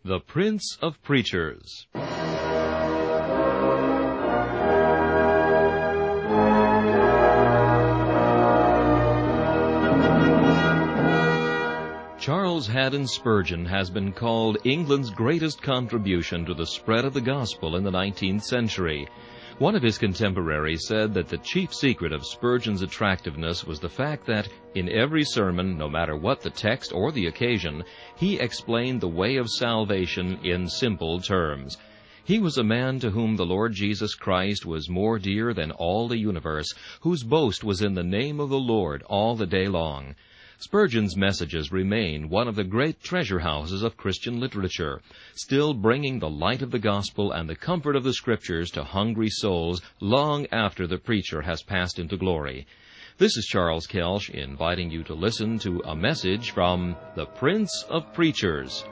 The Prince of Preachers. Charles Haddon Spurgeon has been called England's greatest contribution to the spread of the gospel in the 19th century. One of his contemporaries said that the chief secret of Spurgeon's attractiveness was the fact that, in every sermon, no matter what the text or the occasion, he explained the way of salvation in simple terms. He was a man to whom the Lord Jesus Christ was more dear than all the universe, whose boast was in the name of the Lord all the day long. Spurgeon's messages remain one of the great treasure houses of Christian literature, still bringing the light of the gospel and the comfort of the Scriptures to hungry souls long after the preacher has passed into glory. This is Charles Kelsch inviting you to listen to a message from the Prince of Preachers.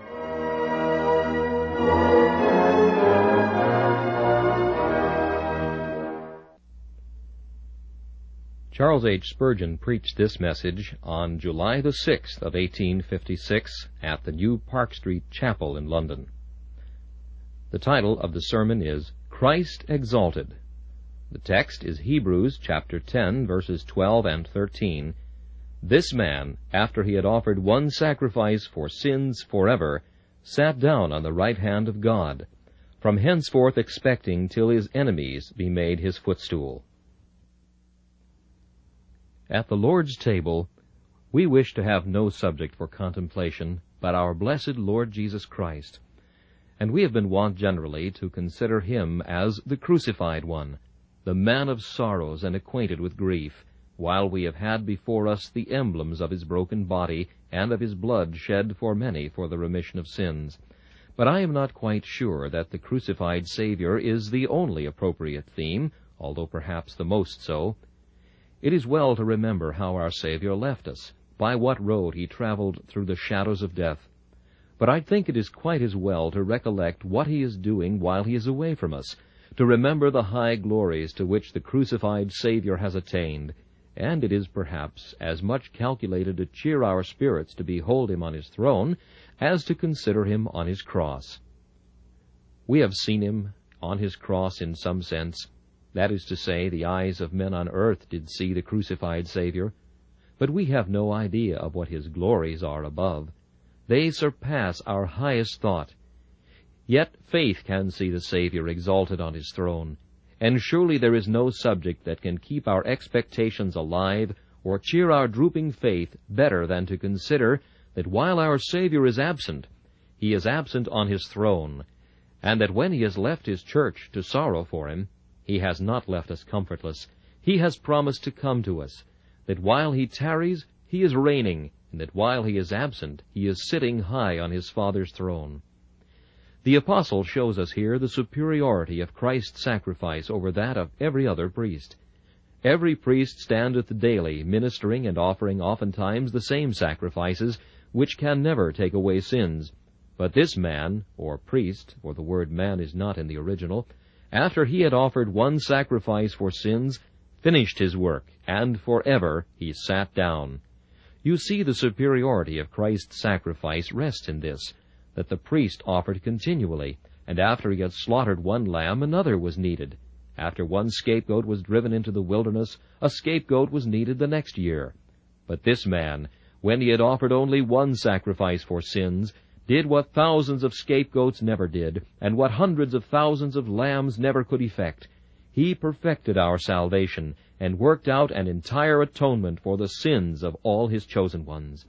Charles H. Spurgeon preached this message on July the 6th of 1856 at the New Park Street Chapel in London. The title of the sermon is Christ Exalted. The text is Hebrews chapter 10, verses 12 and 13. This man, after he had offered one sacrifice for sins forever, sat down on the right hand of God, from henceforth expecting till his enemies be made his footstool. At the Lord's table, we wish to have no subject for contemplation but our blessed Lord Jesus Christ, and we have been wont generally to consider him as the crucified one, the man of sorrows and acquainted with grief, while we have had before us the emblems of his broken body and of his blood shed for many for the remission of sins. But I am not quite sure that the crucified Savior is the only appropriate theme, although perhaps the most so. It is well to remember how our Savior left us, by what road he traveled through the shadows of death. But I think it is quite as well to recollect what he is doing while he is away from us, to remember the high glories to which the crucified Savior has attained, and it is perhaps as much calculated to cheer our spirits to behold him on his throne as to consider him on his cross. We have seen him on his cross in some sense. That is to say, the eyes of men on earth did see the crucified Savior, but we have no idea of what his glories are above. They surpass our highest thought. Yet faith can see the Savior exalted on his throne, and surely there is no subject that can keep our expectations alive or cheer our drooping faith better than to consider that while our Savior is absent, he is absent on his throne, and that when he has left his church to sorrow for him, he has not left us comfortless. He has promised to come to us, that while he tarries, he is reigning, and that while he is absent, he is sitting high on his Father's throne. The apostle shows us here the superiority of Christ's sacrifice over that of every other priest. Every priest standeth daily, ministering and offering oftentimes the same sacrifices, which can never take away sins. But this man, or priest, for the word man is not in the original, after he had offered one sacrifice for sins, finished his work, and forever he sat down. You see the superiority of Christ's sacrifice rests in this, that the priest offered continually, and after he had slaughtered one lamb, another was needed. After one scapegoat was driven into the wilderness, a scapegoat was needed the next year. But this man, when he had offered only one sacrifice for sins, did what thousands of scapegoats never did, and what hundreds of thousands of lambs never could effect. He perfected our salvation, and worked out an entire atonement for the sins of all his chosen ones.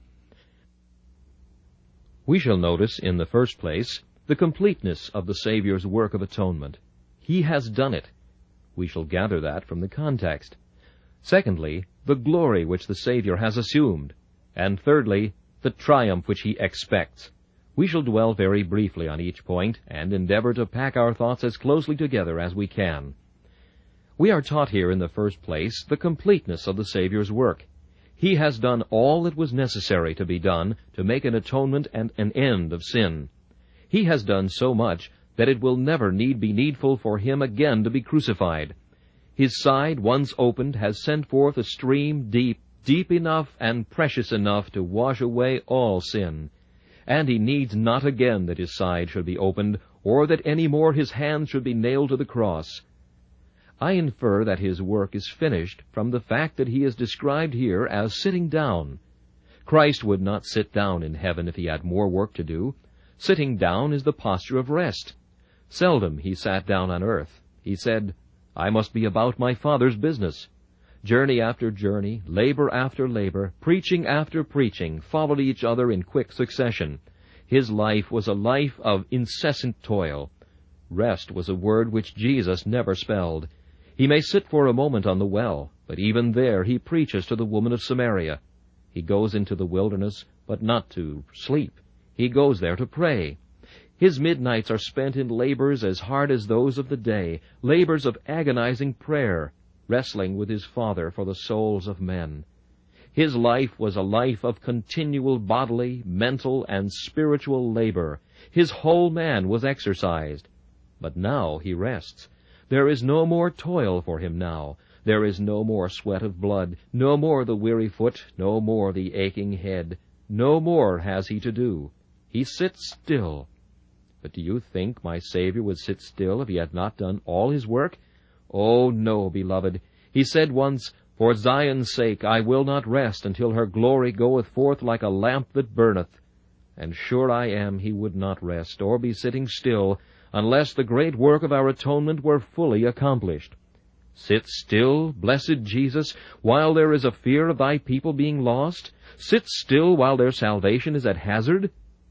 We shall notice, in the first place, the completeness of the Savior's work of atonement. He has done it. We shall gather that from the context. Secondly, the glory which the Savior has assumed. And thirdly, the triumph which he expects. We shall dwell very briefly on each point, and endeavor to pack our thoughts as closely together as we can. We are taught here in the first place the completeness of the Savior's work. He has done all that was necessary to be done to make an atonement and an end of sin. He has done so much that it will never need be needful for him again to be crucified. His side, once opened, has sent forth a stream deep enough and precious enough to wash away all sin. and he needs not again that his side should be opened, or that any more his hands should be nailed to the cross. I infer that his work is finished from the fact that he is described here as sitting down. Christ would not sit down in heaven if he had more work to do. Sitting down is the posture of rest. Seldom he sat down on earth. He said, "I must be about my Father's business." Journey after journey, labor after labor, preaching after preaching, followed each other in quick succession. His life was a life of incessant toil. Rest was a word which Jesus never spelled. He may sit for a moment on the well, but even there he preaches to the woman of Samaria. He goes into the wilderness, but not to sleep. He goes there to pray. His midnights are spent in labors as hard as those of the day, labors of agonizing prayer, wrestling with his Father for the souls of men. His life was a life of continual bodily, mental, and spiritual labor. His whole man was exercised. But now he rests. There is no more toil for him now. There is no more sweat of blood, no more the weary foot, no more the aching head. No more has he to do. He sits still. But do you think my Savior would sit still if he had not done all his work? Oh, no, beloved. He said once, "For Zion's sake I will not rest until her glory goeth forth like a lamp that burneth." And sure I am he would not rest, or be sitting still, unless the great work of our atonement were fully accomplished. Sit still, blessed Jesus, while there is a fear of thy people being lost? Sit still while their salvation is at hazard?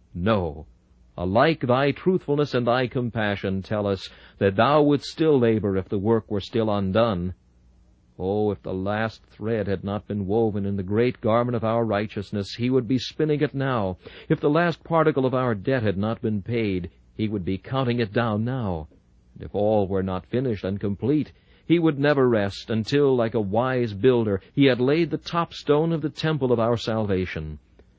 No. Alike thy truthfulness and thy compassion tell us that thou wouldst still labor if the work were still undone. Oh, if the last thread had not been woven in the great garment of our righteousness, he would be spinning it now. If the last particle of our debt had not been paid, he would be counting it down now. And if all were not finished and complete, he would never rest until, like a wise builder, he had laid the top stone of the temple of our salvation.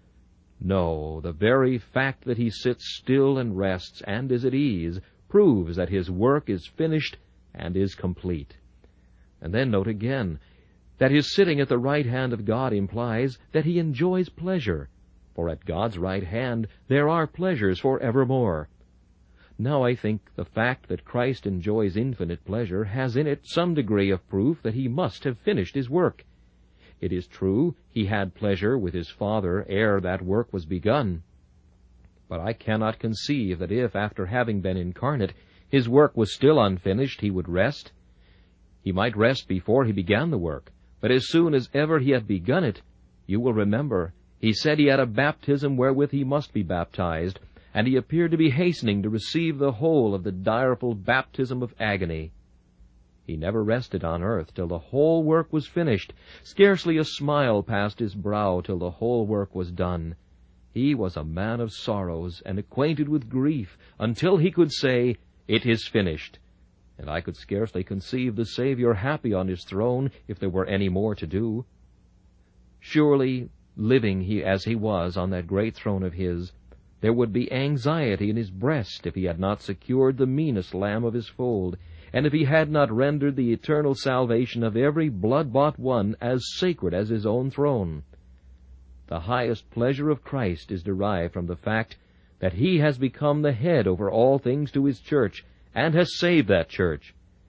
No, the very fact that he sits still and rests and is at ease proves that his work is finished and is complete. And then note again that his sitting at the right hand of God implies that he enjoys pleasure, for at God's right hand there are pleasures for evermore. Now I think the fact that Christ enjoys infinite pleasure has in it some degree of proof that he must have finished his work. It is true he had pleasure with his Father ere that work was begun. But I cannot conceive that if, after having been incarnate, his work was still unfinished, he would rest. He might rest before he began the work, but as soon as ever he had begun it, you will remember, he said he had a baptism wherewith he must be baptized, and he appeared to be hastening to receive the whole of the direful baptism of agony. He never rested on earth till the whole work was finished. Scarcely a smile passed his brow till the whole work was done. He was a man of sorrows and acquainted with grief until he could say, "It is finished." And I could scarcely conceive the Savior happy on his throne if there were any more to do. Surely, living as he was on that great throne of his, there would be anxiety in his breast if he had not secured the meanest lamb of his fold, and if he had not rendered the eternal salvation of every blood-bought one as sacred as his own throne. The highest pleasure of Christ is derived from the fact that he has become the head over all things to his church, and has saved that church.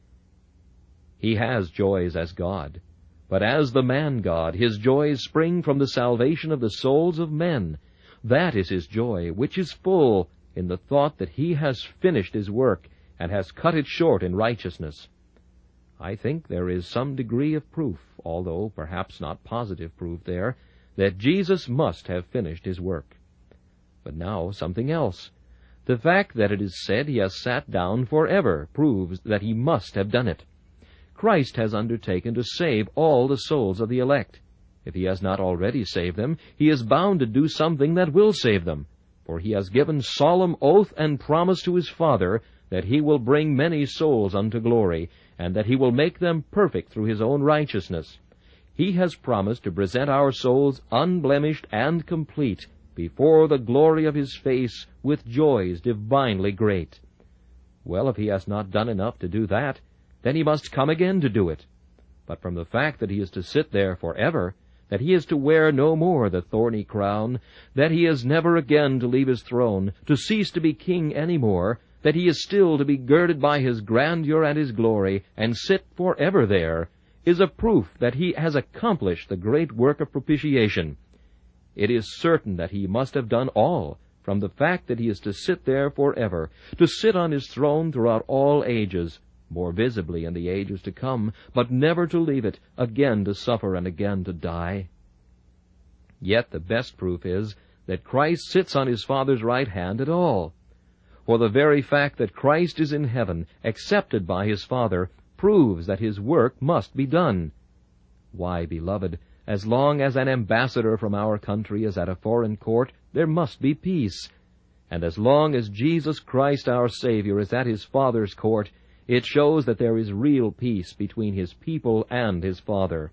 He has joys as God, but as the man-God, his joys spring from the salvation of the souls of men. That is his joy, which is full in the thought that he has finished his work, and has cut it short in righteousness. I think there is some degree of proof, although perhaps not positive proof there, that Jesus must have finished his work. But now something else. The fact that it is said he has sat down forever proves that he must have done it. Christ has undertaken to save all the souls of the elect. If he has not already saved them, he is bound to do something that will save them, for he has given solemn oath and promise to his Father that he will bring many souls unto glory, and that he will make them perfect through his own righteousness. He has promised to present our souls unblemished and complete before the glory of his face with joys divinely great. Well, if he has not done enough to do that, then he must come again to do it. But from the fact that he is to sit there forever, that he is to wear no more the thorny crown, that he is never again to leave his throne, to cease to be king any more, that he is still to be girded by his grandeur and his glory, and sit forever there, is a proof that he has accomplished the great work of propitiation. It is certain that he must have done all, from the fact that he is to sit there forever, to sit on his throne throughout all ages, more visibly in the ages to come, but never to leave it, again to suffer and again to die. Yet the best proof is that Christ sits on his Father's right hand at all. For the very fact that Christ is in heaven, accepted by his Father, proves that his work must be done. Why, beloved, as long as an ambassador from our country is at a foreign court, there must be peace. And as long as Jesus Christ our Savior is at his Father's court, it shows that there is real peace between his people and his Father.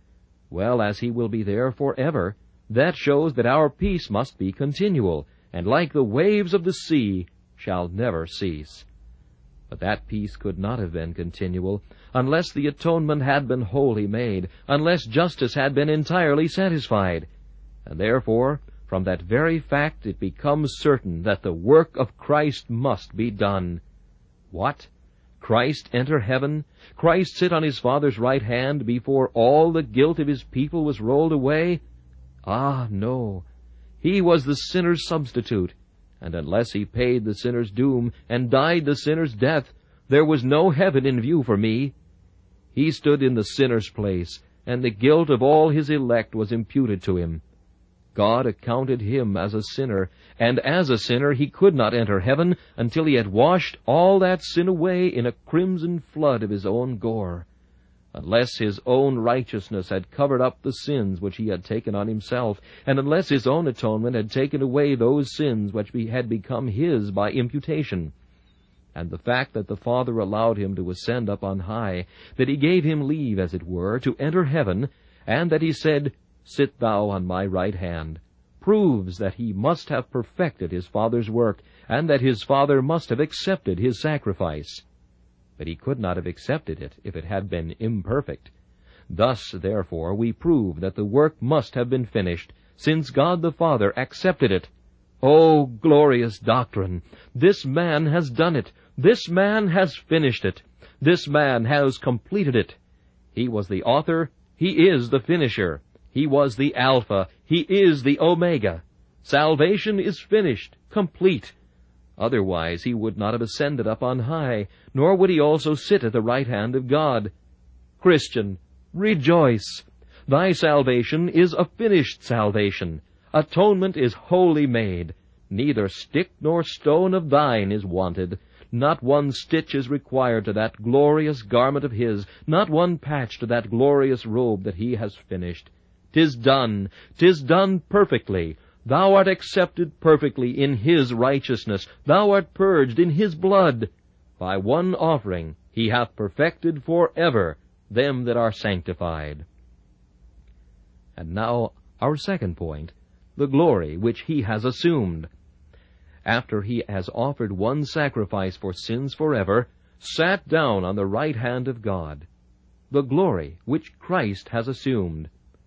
Well, as he will be there forever, that shows that our peace must be continual, and like the waves of the sea, shall never cease. But that peace could not have been continual unless the atonement had been wholly made, unless justice had been entirely satisfied. And therefore, from that very fact it becomes certain that the work of Christ must be done. What? Christ enter heaven? Christ sit on his Father's right hand before all the guilt of his people was rolled away? Ah, no. He was the sinner's substitute, and unless he paid the sinner's doom and died the sinner's death, there was no heaven in view for me. He stood in the sinner's place, and the guilt of all his elect was imputed to him. God accounted him as a sinner, and as a sinner he could not enter heaven until he had washed all that sin away in a crimson flood of his own gore. Unless his own righteousness had covered up the sins which he had taken on himself, and unless his own atonement had taken away those sins which had become his by imputation. And the fact that the Father allowed him to ascend up on high, that he gave him leave, as it were, to enter heaven, and that he said, "Sit thou on my right hand," proves that he must have perfected his Father's work, and that his Father must have accepted his sacrifice. But he could not have accepted it if it had been imperfect. Thus, therefore, we prove that the work must have been finished, since God the Father accepted it. Oh, glorious doctrine! This man has done it. This man has finished it. This man has completed it. He was the author. He is the finisher. He was the Alpha. He is the Omega. Salvation is finished, complete. Otherwise he would not have ascended up on high, nor would he also sit at the right hand of God. Christian, rejoice! Thy salvation is a finished salvation. Atonement is wholly made. Neither stick nor stone of thine is wanted. Not one stitch is required to that glorious garment of his, not one patch to that glorious robe that he has finished. 'Tis done. 'Tis done perfectly. Thou art accepted perfectly in his righteousness. Thou art purged in his blood. By one offering he hath perfected forever them that are sanctified. And now our second point, the glory which he has assumed. After he has offered one sacrifice for sins forever, sat down on the right hand of God. The glory which Christ has assumed.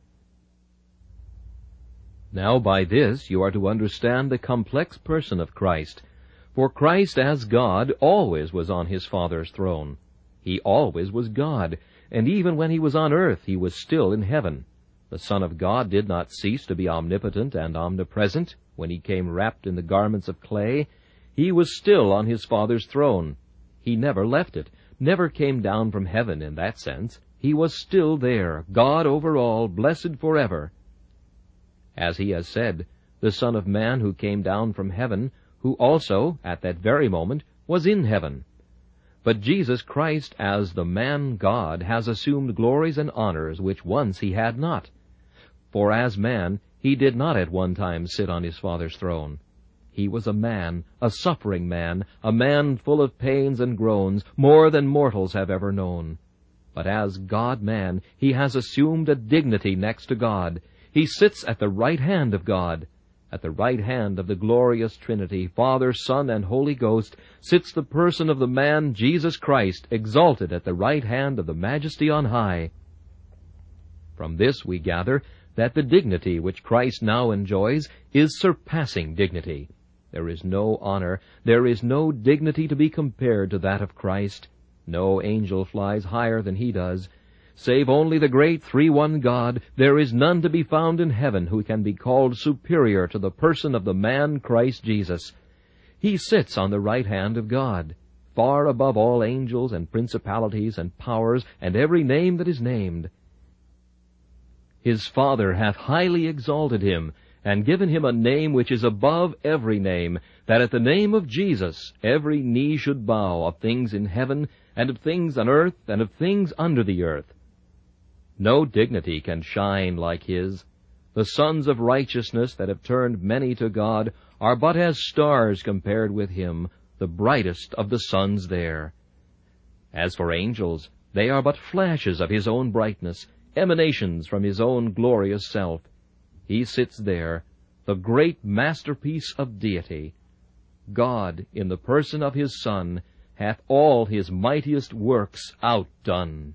Now by this you are to understand the complex person of Christ. For Christ as God always was on his Father's throne. He always was God, and even when he was on earth he was still in heaven. The Son of God did not cease to be omnipotent and omnipresent when he came wrapped in the garments of clay. He was still on his Father's throne. He never left it, never came down from heaven in that sense. He was still there, God over all, blessed forever. As he has said, the Son of Man who came down from heaven, who also, at that very moment, was in heaven. But Jesus Christ, as the man God, has assumed glories and honors which once he had not. For as man, he did not at one time sit on his Father's throne. He was a man, a suffering man, a man full of pains and groans, more than mortals have ever known. But as God-man, he has assumed a dignity next to God. He sits at the right hand of God. At the right hand of the glorious Trinity, Father, Son, and Holy Ghost, sits the person of the man Jesus Christ, exalted at the right hand of the Majesty on high. From this we gather that the dignity which Christ now enjoys is surpassing dignity. There is no honor, there is no dignity to be compared to that of Christ. No angel flies higher than he does. Save only the great three-one God, there is none to be found in heaven who can be called superior to the person of the man Christ Jesus. He sits on the right hand of God, far above all angels and principalities and powers and every name that is named. His Father hath highly exalted him, and given him a name which is above every name, that at the name of Jesus every knee should bow, of things in heaven, and of things on earth, and of things under the earth. No dignity can shine like his. The sons of righteousness that have turned many to God are but as stars compared with him, the brightest of the suns there. As for angels, they are but flashes of his own brightness, emanations from his own glorious self. He sits there, the great masterpiece of deity. God, in the person of his Son, hath all his mightiest works outdone.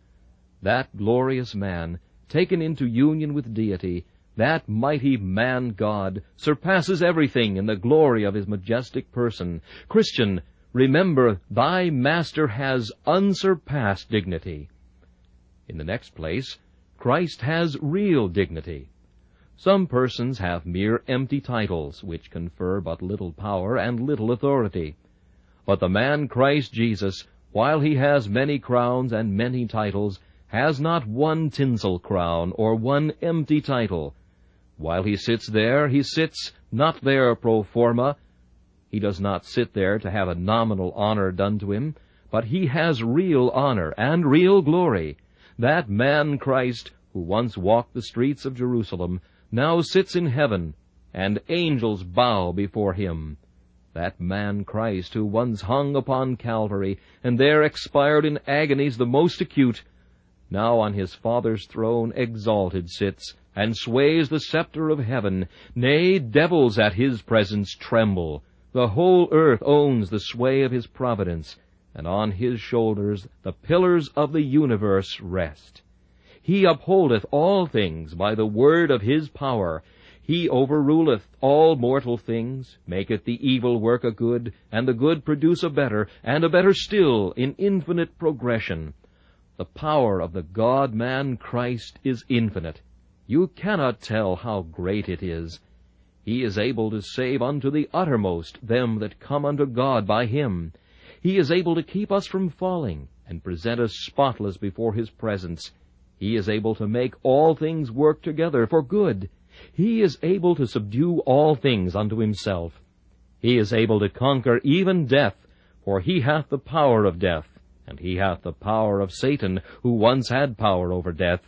That glorious man, taken into union with deity, that mighty man-God, surpasses everything in the glory of his majestic person. Christian, remember, thy Master has unsurpassed dignity. In the next place, Christ has real dignity. Some persons have mere empty titles, which confer but little power and little authority. But the man Christ Jesus, while he has many crowns and many titles, has not one tinsel crown or one empty title. While he sits there, he sits not there pro forma. He does not sit there to have a nominal honor done to him, but he has real honor and real glory. That man Christ, who once walked the streets of Jerusalem, now sits in heaven, and angels bow before him. That man Christ, who once hung upon Calvary, and there expired in agonies the most acute, now on his Father's throne exalted sits, and sways the scepter of heaven. Nay, devils at his presence tremble. The whole earth owns the sway of his providence, and on his shoulders the pillars of the universe rest. He upholdeth all things by the word of his power. He overruleth all mortal things, maketh the evil work a good, and the good produce a better, and a better still in infinite progression. The power of the God-man Christ is infinite. You cannot tell how great it is. He is able to save unto the uttermost them that come unto God by him. He is able to keep us from falling, and present us spotless before his presence. He is able to make all things work together for good. He is able to subdue all things unto himself. He is able to conquer even death, for he hath the power of death, and he hath the power of Satan, who once had power over death.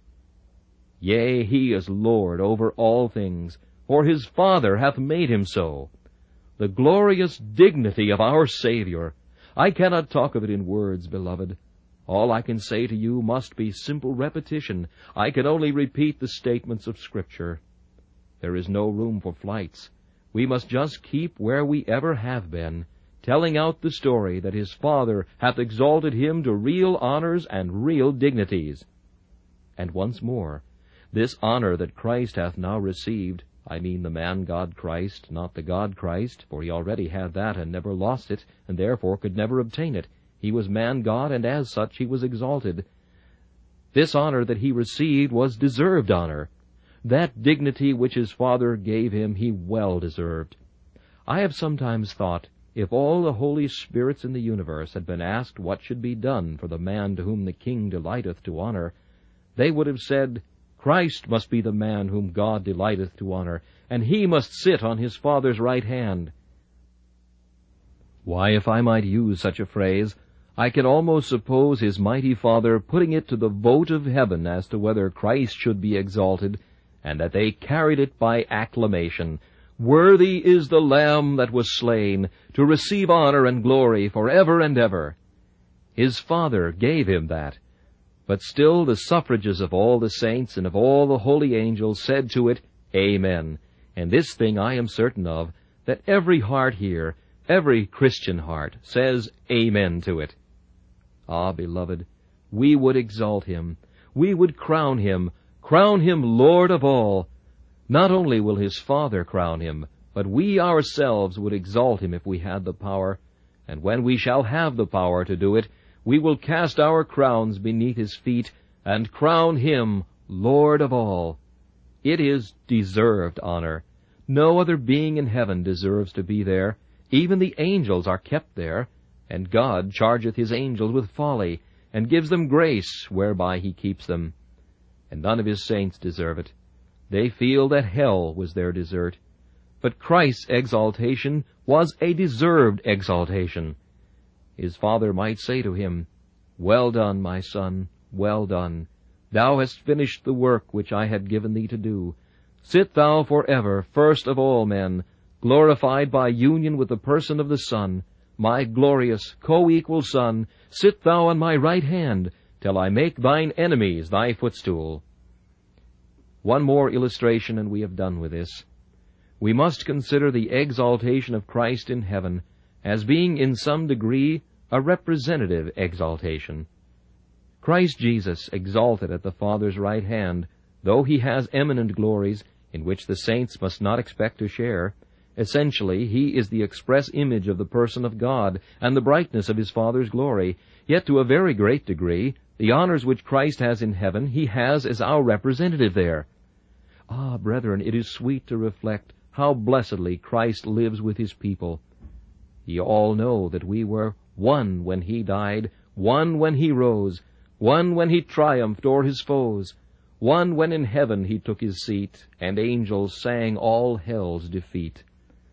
Yea, he is Lord over all things, for his Father hath made him so. The glorious dignity of our Savior! I cannot talk of it in words, beloved. All I can say to you must be simple repetition. I can only repeat the statements of Scripture. There is no room for flights. We must just keep where we ever have been, telling out the story that his Father hath exalted him to real honors and real dignities. And once more, this honor that Christ hath now received, I mean the man-God Christ, not the God Christ, for he already had that and never lost it, and therefore could never obtain it. He was man-God, and as such he was exalted. This honor that he received was deserved honor. That dignity which his Father gave him he well deserved. I have sometimes thought, if all the holy spirits in the universe had been asked what should be done for the man to whom the King delighteth to honor, they would have said, Christ must be the man whom God delighteth to honor, and he must sit on his Father's right hand. Why, if I might use such a phrase, I can almost suppose his mighty Father putting it to the vote of heaven as to whether Christ should be exalted, and that they carried it by acclamation. Worthy is the Lamb that was slain, to receive honor and glory forever and ever. His Father gave him that. But still the suffrages of all the saints and of all the holy angels said to it, Amen. And this thing I am certain of, that every heart here, every Christian heart, says Amen to it. Ah, beloved, we would exalt him. We would crown him crown him Lord of all. Not only will his Father crown him, but we ourselves would exalt him if we had the power. And when we shall have the power to do it, we will cast our crowns beneath his feet and crown him Lord of all. It is deserved honor. No other being in heaven deserves to be there. Even the angels are kept there, and God chargeth his angels with folly, and gives them grace whereby he keeps them. And none of his saints deserve it. They feel that hell was their desert. But Christ's exaltation was a deserved exaltation. His Father might say to him, Well done, my son, well done. Thou hast finished the work which I had given thee to do. Sit thou forever first of all men, glorified by union with the person of the Son, my glorious, co-equal Son. Sit thou on my right hand, till I make thine enemies thy footstool. One more illustration, and we have done with this. We must consider the exaltation of Christ in heaven as being in some degree a representative exaltation. Christ Jesus exalted at the Father's right hand, though he has eminent glories in which the saints must not expect to share. Essentially, he is the express image of the person of God and the brightness of his Father's glory. Yet to a very great degree, the honors which Christ has in heaven, he has as our representative there. Ah, brethren, it is sweet to reflect how blessedly Christ lives with his people. Ye all know that we were one when he died, one when he rose, one when he triumphed o'er his foes, one when in heaven he took his seat, and angels sang all hell's defeat.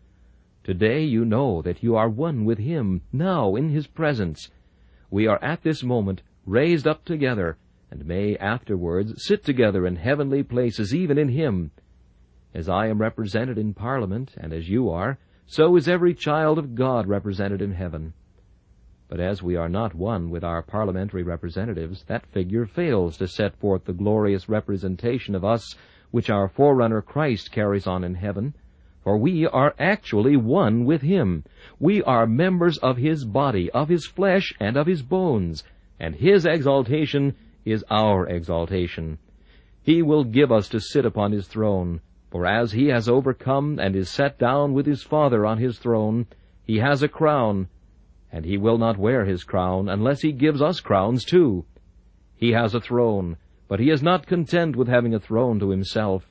Today you know that you are one with him, now in his presence. We are at this moment raised up together, and may afterwards sit together in heavenly places, even in him. As I am represented in Parliament, and as you are, so is every child of God represented in heaven. But as we are not one with our parliamentary representatives, that figure fails to set forth the glorious representation of us which our forerunner Christ carries on in heaven. For we are actually one with him. We are members of his body, of his flesh, and of his bones, and his exaltation is our exaltation. He will give us to sit upon his throne, for as he has overcome and is set down with his Father on his throne, he has a crown, and he will not wear his crown unless he gives us crowns too. He has a throne, but he is not content with having a throne to himself.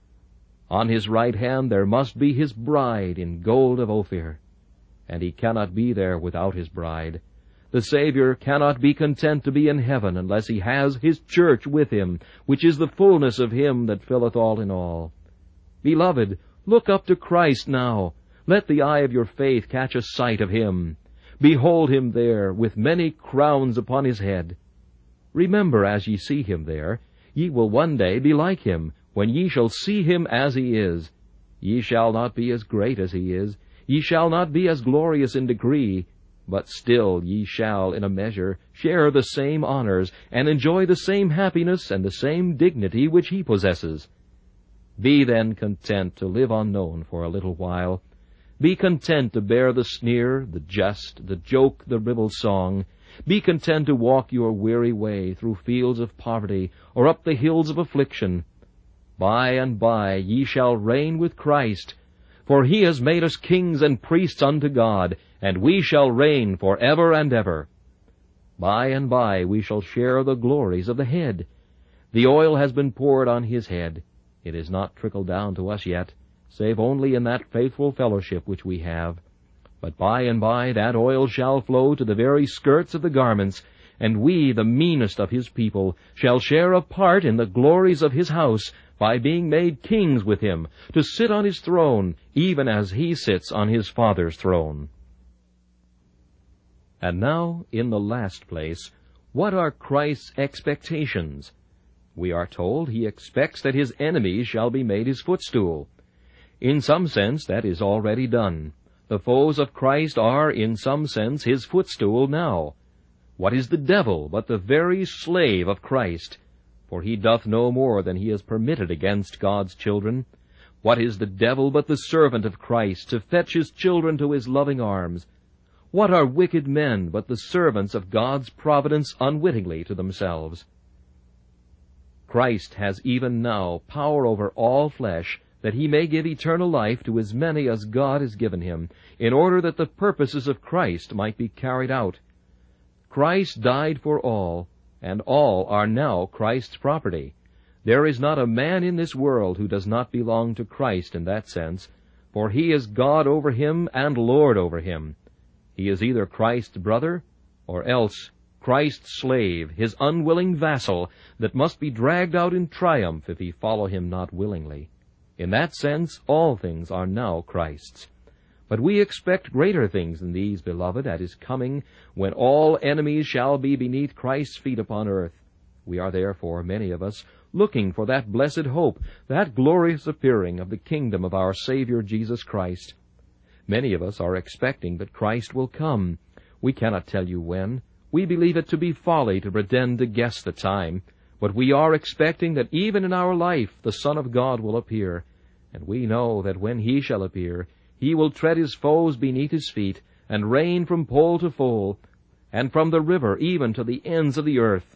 On his right hand there must be his bride in gold of Ophir, and he cannot be there without his bride. The Savior cannot be content to be in heaven unless he has his church with him, which is the fullness of him that filleth all in all. Beloved, look up to Christ now. Let the eye of your faith catch a sight of him. Behold him there, with many crowns upon his head. Remember, as ye see him there, ye will one day be like him, when ye shall see him as he is. Ye shall not be as great as he is, ye shall not be as glorious in degree, but still ye shall, in a measure, share the same honors, and enjoy the same happiness and the same dignity which he possesses. Be then content to live unknown for a little while. Be content to bear the sneer, the jest, the joke, the ribald song. Be content to walk your weary way through fields of poverty, or up the hills of affliction. By and by ye shall reign with Christ, for he has made us kings and priests unto God, and we shall reign for ever and ever. By and by we shall share the glories of the head. The oil has been poured on his head. It is not trickled down to us yet, save only in that faithful fellowship which we have. But by and by that oil shall flow to the very skirts of the garments, and we, the meanest of his people, shall share a part in the glories of his house, by being made kings with him, to sit on his throne, even as he sits on his Father's throne. And now, in the last place, what are Christ's expectations? We are told he expects that his enemies shall be made his footstool. In some sense, that is already done. The foes of Christ are, in some sense, his footstool now. What is the devil but the very slave of Christ? For he doth no more than he is permitted against God's children. What is the devil but the servant of Christ, to fetch his children to his loving arms? What are wicked men but the servants of God's providence unwittingly to themselves? Christ has even now power over all flesh, that he may give eternal life to as many as God has given him, in order that the purposes of Christ might be carried out. Christ died for all, and all are now Christ's property. There is not a man in this world who does not belong to Christ in that sense, for he is God over him and Lord over him. He is either Christ's brother, or else Christ's slave, his unwilling vassal, that must be dragged out in triumph if he follow him not willingly. In that sense, all things are now Christ's. But we expect greater things than these, beloved, at his coming, when all enemies shall be beneath Christ's feet upon earth. We are therefore, many of us, looking for that blessed hope, that glorious appearing of the kingdom of our Savior Jesus Christ. Many of us are expecting that Christ will come. We cannot tell you when. We believe it to be folly to pretend to guess the time, but we are expecting that even in our life the Son of God will appear, and we know that when he shall appear, he will tread his foes beneath his feet, and reign from pole to pole, and from the river even to the ends of the earth.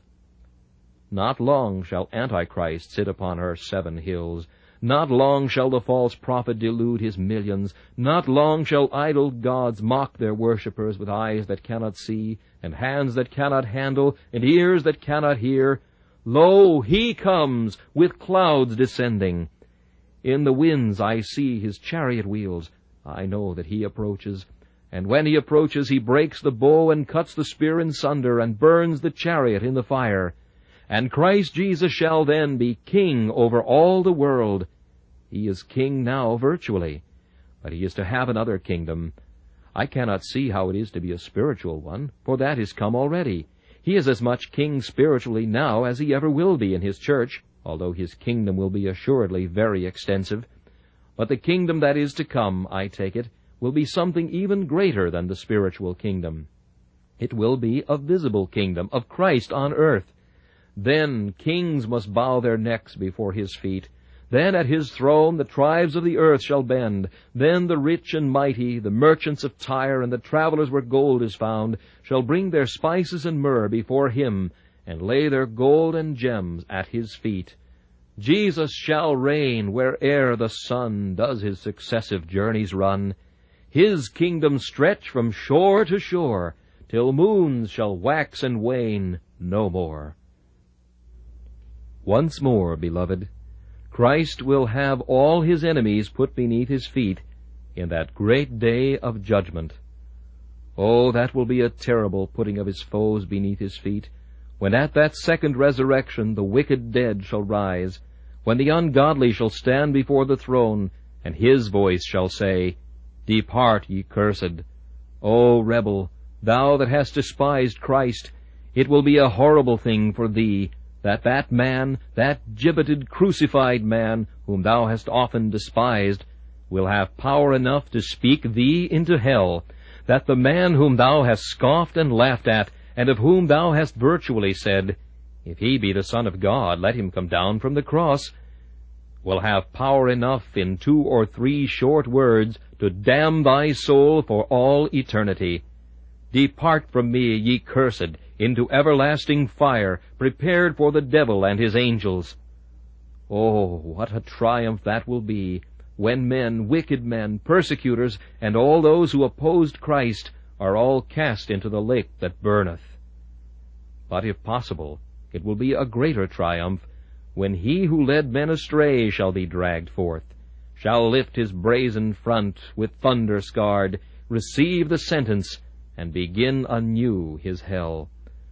Not long shall Antichrist sit upon her 7 hills. Not long shall the false prophet delude his millions. Not long shall idol gods mock their worshippers with eyes that cannot see, and hands that cannot handle, and ears that cannot hear. Lo, he comes, with clouds descending. In the winds I see his chariot wheels. I know that he approaches. And when he approaches, he breaks the bow and cuts the spear in sunder, and burns the chariot in the fire. And Christ Jesus shall then be king over all the world. He is king now virtually, but he is to have another kingdom. I cannot see how it is to be a spiritual one, for that is come already. He is as much king spiritually now as he ever will be in his church, although his kingdom will be assuredly very extensive. But the kingdom that is to come, I take it, will be something even greater than the spiritual kingdom. It will be a visible kingdom of Christ on earth. Then kings must bow their necks before his feet. Then at his throne the tribes of the earth shall bend. Then the rich and mighty, the merchants of Tyre, and the travelers where gold is found, shall bring their spices and myrrh before him, and lay their gold and gems at his feet. Jesus shall reign where'er the sun does his successive journeys run. His kingdom stretch from shore to shore, till moons shall wax and wane no more. Once more, beloved, Christ will have all his enemies put beneath his feet in that great day of judgment. Oh, that will be a terrible putting of his foes beneath his feet, when at that second resurrection the wicked dead shall rise, when the ungodly shall stand before the throne, and his voice shall say, Depart, ye cursed. O rebel, thou that hast despised Christ, it will be a horrible thing for thee, that man, that gibbeted, crucified man, whom thou hast often despised, will have power enough to speak thee into hell, that the man whom thou hast scoffed and laughed at, and of whom thou hast virtually said, If he be the Son of God, let him come down from the cross, will have power enough in 2 or 3 short words to damn thy soul for all eternity. Depart from me, ye cursed, into everlasting fire, prepared for the devil and his angels. Oh, what a triumph that will be, when men, wicked men, persecutors, and all those who opposed Christ are all cast into the lake that burneth. But if possible, it will be a greater triumph, when he who led men astray shall be dragged forth, shall lift his brazen front with thunder scarred, receive the sentence, and begin anew his hell.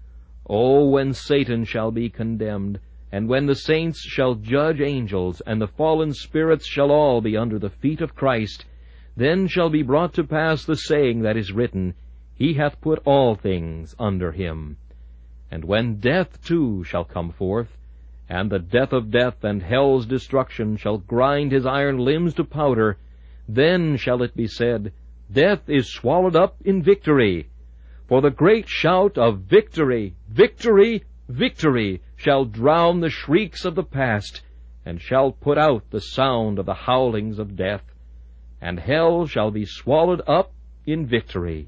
Oh, when Satan shall be condemned, and when the saints shall judge angels, and the fallen spirits shall all be under the feet of Christ, then shall be brought to pass the saying that is written, He hath put all things under him. And when death too shall come forth, and the death of death and hell's destruction shall grind his iron limbs to powder, then shall it be said, Death is swallowed up in victory. For the great shout of victory, victory, victory shall drown the shrieks of the past, and shall put out the sound of the howlings of death, and hell shall be swallowed up in victory.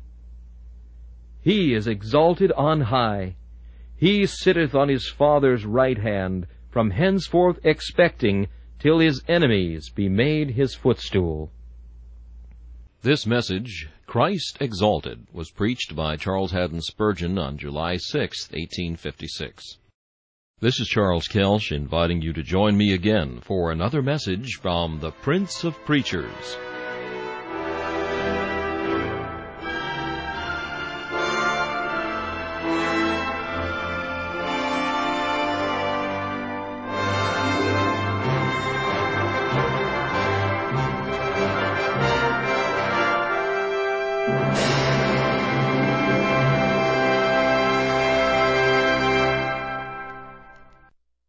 He is exalted on high. He sitteth on his Father's right hand, from henceforth expecting till his enemies be made his footstool. This message, Christ Exalted, was preached by Charles Haddon Spurgeon on July 6, 1856. This is Charles Kelsch inviting you to join me again for another message from the Prince of Preachers.